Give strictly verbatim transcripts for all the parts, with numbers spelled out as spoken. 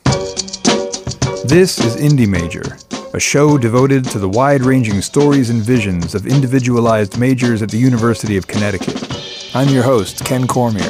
This is Indie Major, a show devoted to the wide-ranging stories and visions of individualized majors at the University of Connecticut. I'm your host, Ken Cormier.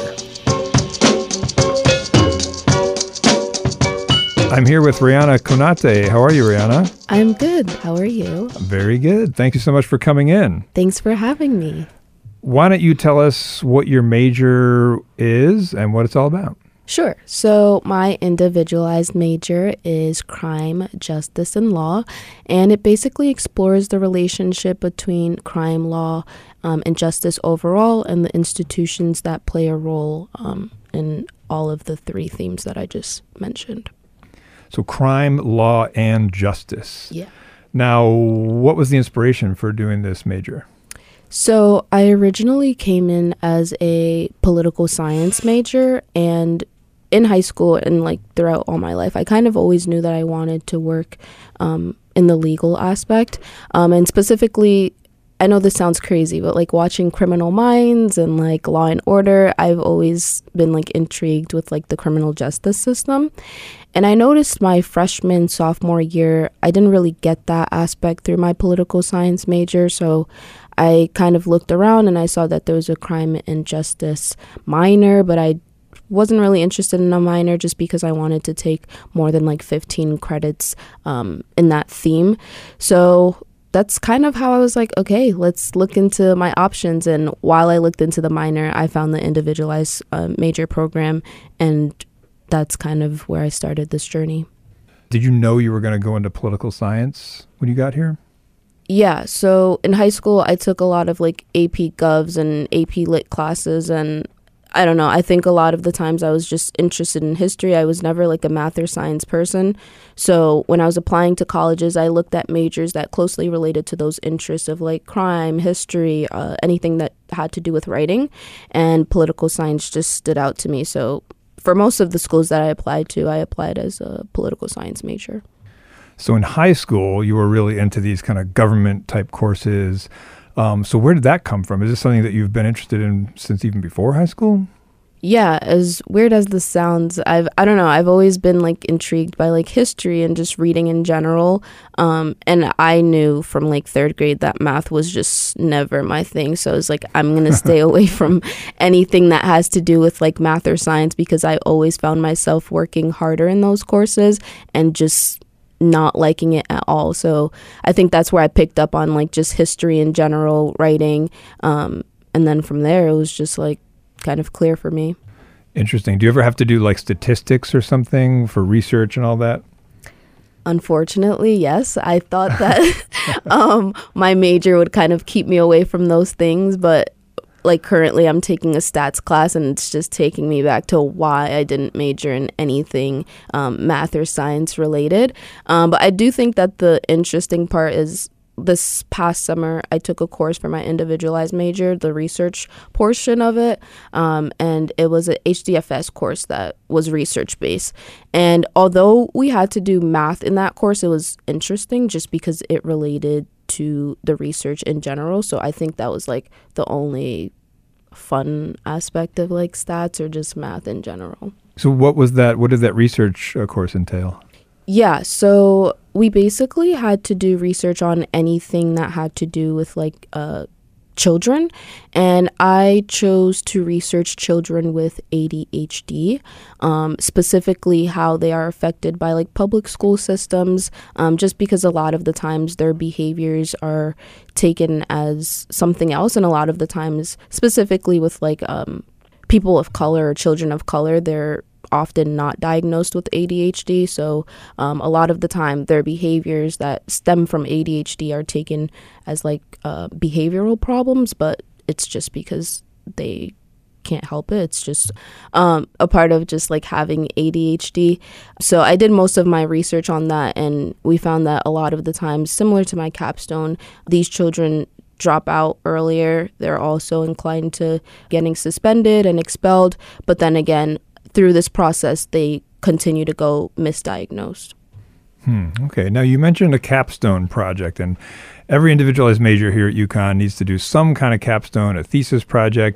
I'm here with Rihanna Konate. How are you, Rihanna? I'm good. How are you? Very good. Thank you so much for coming in. Thanks for having me. Why don't you tell us what your major is and what it's all about? Sure. So my individualized major is crime, justice, and law, and it basically explores the relationship between crime, law, um, and justice overall, and the institutions that play a role um, in all of the three themes that I just mentioned. So crime, law, and justice. Yeah. Now, what was the inspiration for doing this major? So I originally came in as a political science major, and in high school and like throughout all my life, I kind of always knew that I wanted to work um, in the legal aspect. Um, and specifically, I know this sounds crazy, but like watching Criminal Minds and like Law and Order, I've always been like intrigued with like the criminal justice system. And I noticed my freshman, sophomore year, I didn't really get that aspect through my political science major. So I kind of looked around and I saw that there was a crime and justice minor, but I wasn't really interested in a minor just because I wanted to take more than like fifteen credits um, in that theme. So that's kind of how I was like, okay, let's look into my options. And while I looked into the minor, I found the individualized uh, major program, and that's kind of where I started this journey. Did you know you were going to go into political science when you got here? Yeah, so in high school, I took a lot of like A P Govs and A P Lit classes, and I don't know, I think a lot of the times I was just interested in history. I was never like a math or science person. So when I was applying to colleges, I looked at majors that closely related to those interests of like crime, history, uh, anything that had to do with writing, and political science just stood out to me. So for most of the schools that I applied to, I applied as a political science major. So in high school, you were really into these kind of government type courses. Um, so where did that come from? Is this something that you've been interested in since even before high school? Yeah, as weird as this sounds, I've, I don't know, I've always been like intrigued by like history and just reading in general. Um, and I knew from like third grade that math was just never my thing. So I was like, I'm going to stay away from anything that has to do with like math or science, because I always found myself working harder in those courses and just not liking it at all. So I think that's where I picked up on like just history in general, writing. Um, and then from there, it was just like kind of clear for me. Interesting. Do you ever have to do like statistics or something for research and all that? Unfortunately, yes. I thought that um, my major would kind of keep me away from those things, but like currently I'm taking a stats class, and it's just taking me back to why I didn't major in anything um, math or science related. Um, but I do think that the interesting part is this past summer, I took a course for my individualized major, the research portion of it. Um, and it was a H D F S course that was research based. And although we had to do math in that course, it was interesting just because it related to the research in general. So I think that was like the only fun aspect of like stats or just math in general. So what was that? What did that research uh, course entail? Yeah, so we basically had to do research on anything that had to do with like uh, children. And I chose to research children with A D H D, um, specifically how they are affected by like public school systems, um, just because a lot of the times their behaviors are taken as something else. And a lot of the times, specifically with like um, people of color or children of color, they're often not diagnosed with A D H D. So um, a lot of the time their behaviors that stem from A D H D are taken as like uh, behavioral problems, but it's just because they can't help it. It's just um, a part of just like having A D H D. So I did most of my research on that, and we found that a lot of the times, similar to my capstone, these children drop out earlier. They're also inclined to getting suspended and expelled. But then again, through this process, they continue to go misdiagnosed. Hmm. Okay. Now, you mentioned a capstone project, and every individualized major here at UConn needs to do some kind of capstone, a thesis project.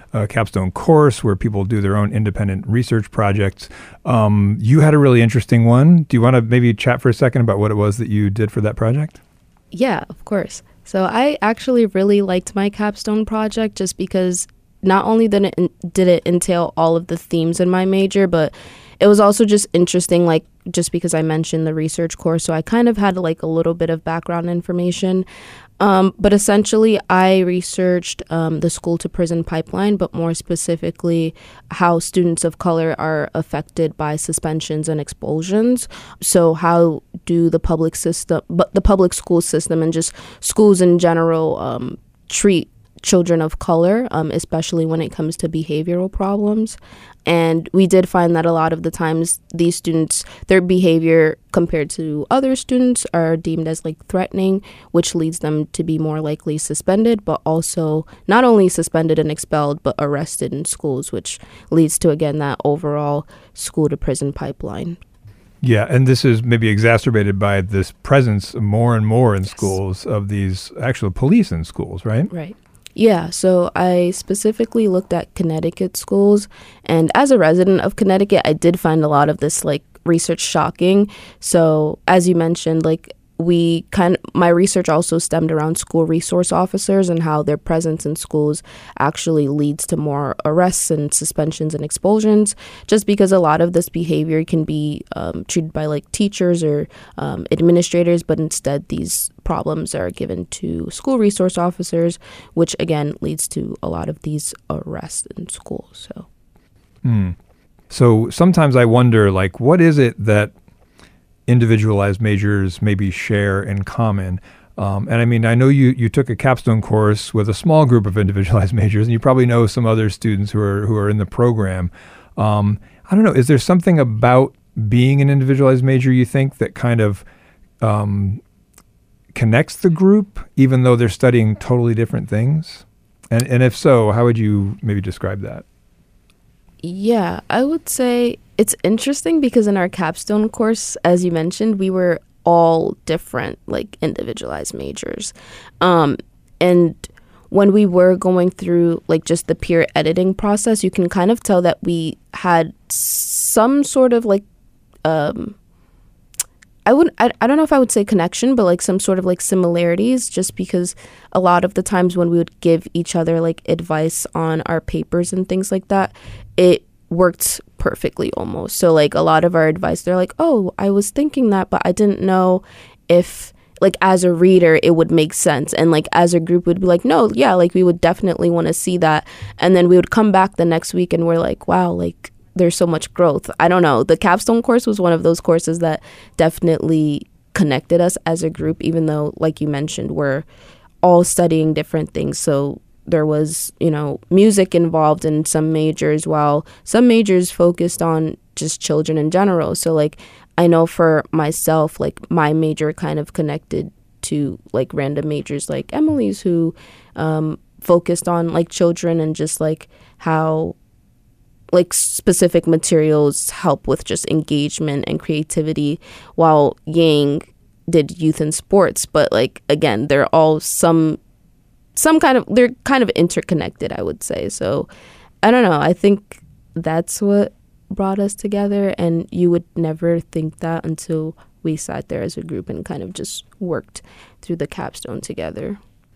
a capstone course where people do their own independent research projects. Um, you had a really interesting one. Do you want to maybe chat for a second about what it was that you did for that project? Yeah, of course. So I actually really liked my capstone project just because not only did it, did it entail all of the themes in my major, but it was also just interesting, like, just because I mentioned the research course. So I kind of had like a little bit of background information. Um, but essentially, I researched um, the school to prison pipeline, but more specifically, how students of color are affected by suspensions and expulsions. So how do the public system, but the public school system and just schools in general um, treat children of color, um, especially when it comes to behavioral problems. And we did find that a lot of the times these students, their behavior compared to other students are deemed as like threatening, which leads them to be more likely suspended, but also not only suspended and expelled, but arrested in schools, which leads to, again, that overall school to prison pipeline. Yeah, and this is maybe exacerbated by this presence more and more in yes. schools of these actual police in schools, right? Right. Yeah, so I specifically looked at Connecticut schools, and as a resident of Connecticut, I did find a lot of this like research shocking. So as you mentioned, like we kind of, my research also stemmed around school resource officers and how their presence in schools actually leads to more arrests and suspensions and expulsions, just because a lot of this behavior can be um, treated by like teachers or um, administrators, but instead these problems are given to school resource officers, which again leads to a lot of these arrests in schools. So, mm. so sometimes I wonder, like, what is it that individualized majors maybe share in common? Um, and I mean, I know you, you took a capstone course with a small group of individualized majors, and you probably know some other students who are who are in the program. Um, I don't know, is there something about being an individualized major you think that kind of um, connects the group, even though they're studying totally different things? And and if so, how would you maybe describe that? Yeah, I would say it's interesting because in our capstone course, as you mentioned, we were all different, like individualized majors. Um, and when we were going through like just the peer editing process, you can kind of tell that we had some sort of like, um, I wouldn't, I, I don't know if I would say connection, but like some sort of like similarities, just because a lot of the times when we would give each other like advice on our papers and things like that, it worked perfectly almost. So like a lot of our advice, they're like, oh, I was thinking that, but I didn't know if like as a reader it would make sense. And like as a group we'd be like, no, yeah, like we would definitely want to see that. And then we would come back the next week and we're like, wow, like there's so much growth. I don't know. The capstone course was one of those courses that definitely connected us as a group, even though, like you mentioned, we're all studying different things. So there was, you know, music involved in some majors, while some majors focused on just children in general. So like I know for myself, like my major kind of connected to like random majors like Emily's, who um, focused on like children and just like how like specific materials help with just engagement and creativity, while Yang did youth and sports. But like again, they're all some some kind of they're kind of interconnected, I would say. So I don't know, I think that's what brought us together, and you would never think that until we sat there as a group and kind of just worked through the capstone together.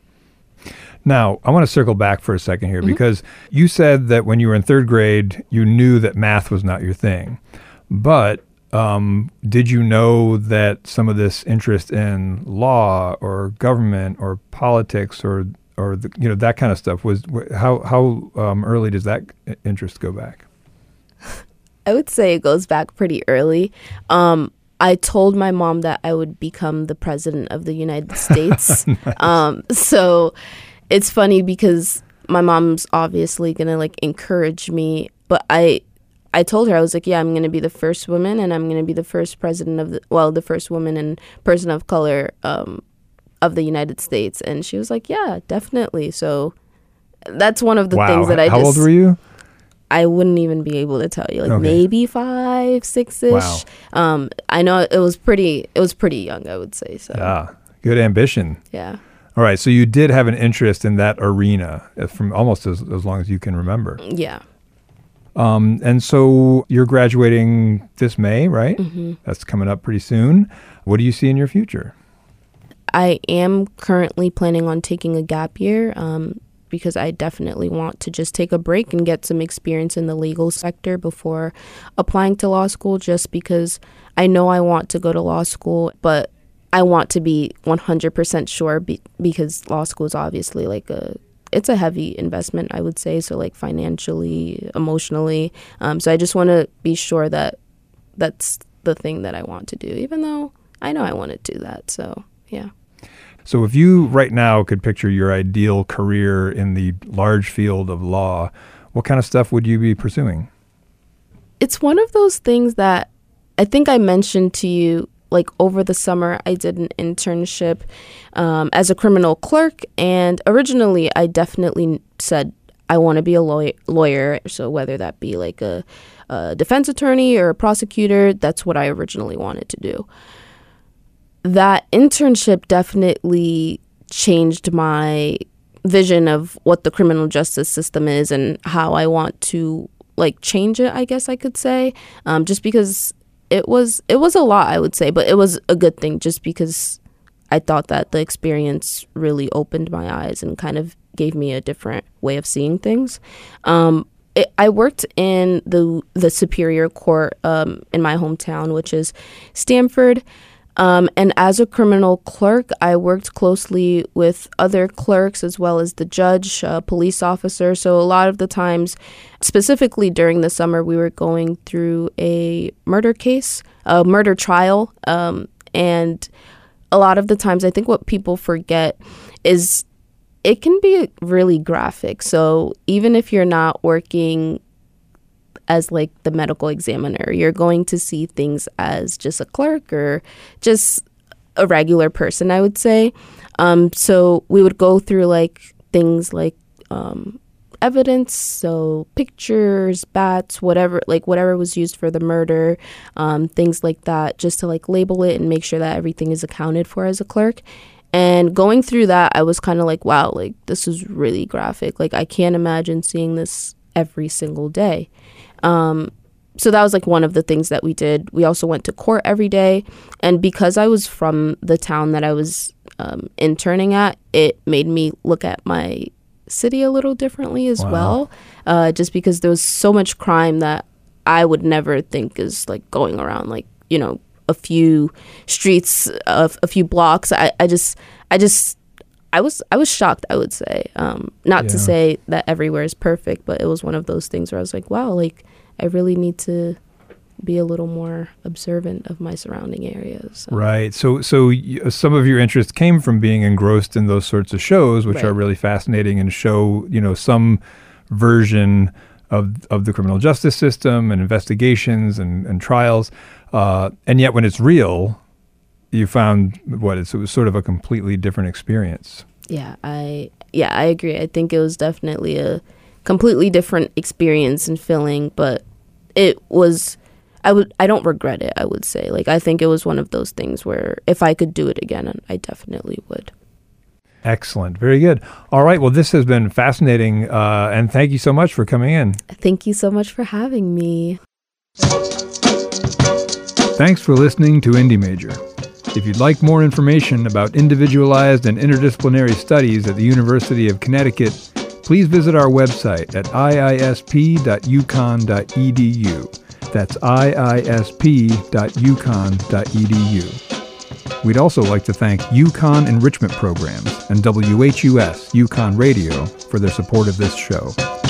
Now, I want to circle back for a second here, mm-hmm. because you said that when you were in third grade, you knew that math was not your thing. But um, did you know that some of this interest in law or government or politics or or the, you know, that kind of stuff was how how um, early does that interest go back? I would say it goes back pretty early. Um, I told my mom that I would become the president of the United States. Nice. Um, so it's funny because my mom's obviously going to like encourage me. But I I told her, I was like, yeah, I'm going to be the first woman, and I'm going to be the first president of the, well, the first woman and person of color um, of the United States. And she was like, yeah, definitely. So that's one of the wow. things that I How just... How old were you? I wouldn't even be able to tell you, like okay. maybe five, six-ish. Wow. Um, I know it was pretty, it was pretty young, I would say. So yeah, good ambition. Yeah. All right. So you did have an interest in that arena from almost as, as long as you can remember. Yeah. Um, and so you're graduating this May, right? Mm-hmm. That's coming up pretty soon. What do you see in your future? I am currently planning on taking a gap year um, because I definitely want to just take a break and get some experience in the legal sector before applying to law school, just because I know I want to go to law school, but I want to be one hundred percent sure be- because law school is obviously like a it's a heavy investment, I would say, so like financially, emotionally. Um, so I just want to be sure that that's the thing that I want to do, even though I know I want to do that. So, yeah. So if you right now could picture your ideal career in the large field of law, what kind of stuff would you be pursuing? It's one of those things that I think I mentioned to you, like over the summer, I did an internship um, as a criminal clerk. And originally, I definitely said I want to be a law- lawyer. So whether that be like a, a defense attorney or a prosecutor, that's what I originally wanted to do. That internship definitely changed my vision of what the criminal justice system is and how I want to like change it, I guess I could say, um, just because it was it was a lot, I would say, but it was a good thing just because I thought that the experience really opened my eyes and kind of gave me a different way of seeing things. Um, it, I worked in the the Superior Court um, in my hometown, which is Stamford. Um, and as a criminal clerk, I worked closely with other clerks as well as the judge, uh, police officer. So a lot of the times, specifically during the summer, we were going through a murder case, a murder trial. Um, and a lot of the times, I think what people forget is it can be really graphic. So even if you're not working as like the medical examiner, you're going to see things as just a clerk or just a regular person, I would say. Um, so we would go through like things like um, evidence, so pictures, bats, whatever, like whatever was used for the murder, um, things like that, just to like label it and make sure that everything is accounted for as a clerk. And going through that, I was kind of like, wow, like this is really graphic. Like I can't imagine seeing this every single day. Um, so that was like one of the things that we did. We also went to court every day. And because I was from the town that I was um, interning at, it made me look at my city a little differently as wow. well, uh, just because there was so much crime that I would never think is like going around like, you know, a few streets, uh, a few blocks. I, I just, I just, I was I was shocked, I would say. Um, not yeah. to say that everywhere is perfect, but it was one of those things where I was like, wow, like I really need to be a little more observant of my surrounding areas. So. Right. So so y- some of your interest came from being engrossed in those sorts of shows, which right. are really fascinating and show, you know, some version of of the criminal justice system and investigations and, and trials. Uh, and yet when it's real, you found what it's, it was sort of a completely different experience. Yeah, I yeah, I agree. I think it was definitely a completely different experience and feeling, but it was I would I don't regret it, I would say. Like I think it was one of those things where if I could do it again, I definitely would. Excellent. Very good. All right. Well, this has been fascinating, uh, and thank you so much for coming in. Thank you so much for having me. Thanks for listening to Indie Major. If you'd like more information about individualized and interdisciplinary studies at the University of Connecticut, please visit our website at I I S P dot UConn dot E D U. That's I I S P dot UConn dot E D U. We'd also like to thank UConn Enrichment Programs and W H U S UConn Radio for their support of this show.